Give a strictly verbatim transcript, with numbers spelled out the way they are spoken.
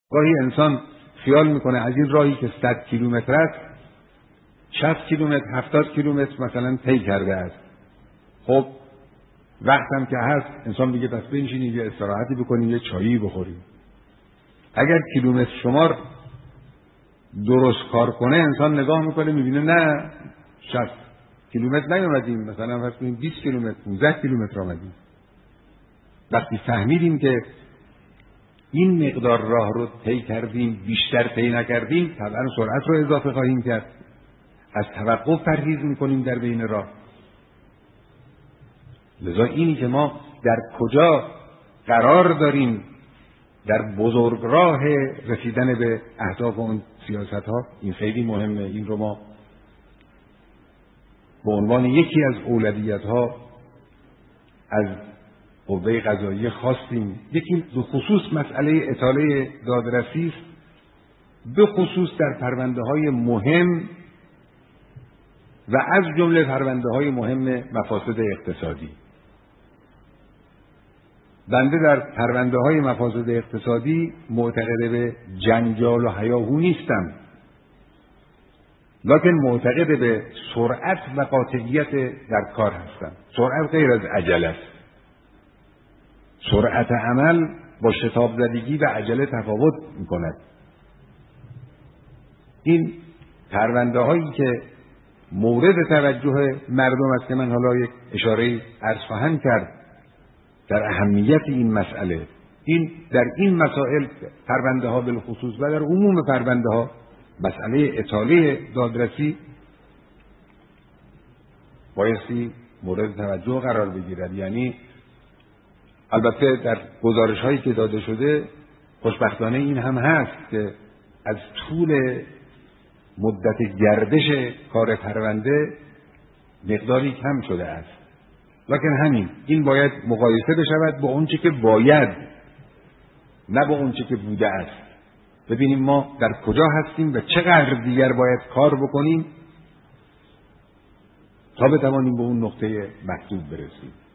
گاهی انسان خیال میکنه از این راهی که صد کیلومتر است شصت کیلومتر هفتاد کیلومتر مثلا طی کرده است. خب وقتم که هست انسان میگه پس بنشینیم یه استراحتی بکنیم یه چایی بخوریم. اگر کیلومتر شمار درست کار کنه انسان نگاه میکنه میبینه نه شصت کیلومتر نیومدیم، مثلا فرض کنیم بیست کیلومتر پانزده کیلومتر آمدیم. وقتی فهمیدیم که این مقدار راه رو طی کردیم بیشتر طی نکردیم طبعا سرعت رو اضافه خواهیم کرد، از توقف پرهیز میکنیم در بین راه. لذا اینی که ما در کجا قرار داریم در بزرگراه رسیدن به اهداف اون سیاست ها این خیلی مهمه. این رو ما به عنوان یکی از اولویت ها از قوه قضاییه خواستیم. یکی به خصوص مسئله اطاله دادرسی است، به خصوص در پرونده های مهم و از جمله پرونده های مهم مفاسد اقتصادی. بنده در پرونده های مفاسد اقتصادی معتقد به جنجال و هیاهو نیستم، لکن معتقد به سرعت و قاطعیت در کار هستم. سرعت غیر از عجله است. سرعت عمل با شتاب زدگی و عجله تفاوت می‌کند. این پرونده هایی که مورد توجه مردم است که من حالا یک اشاره عرض خواهم کرد در اهمیت این مسئله، این در این مسائل پرونده ها بالخصوص و در عموم پرونده ها مسئله اطاله دادرسی بایستی مورد توجه قرار بگیرد. یعنی البته در گزارش هایی که داده شده خوشبختانه این هم هست که از طول مدت گردش کار پرونده مقداری کم شده است، لکن همین این باید مقایسه بشود با اونچه که باید، نه با اونچه که بوده است. ببینیم ما در کجا هستیم و چقدر دیگر باید کار بکنیم تا بتوانیم به اون نقطه مطلوب برسیم.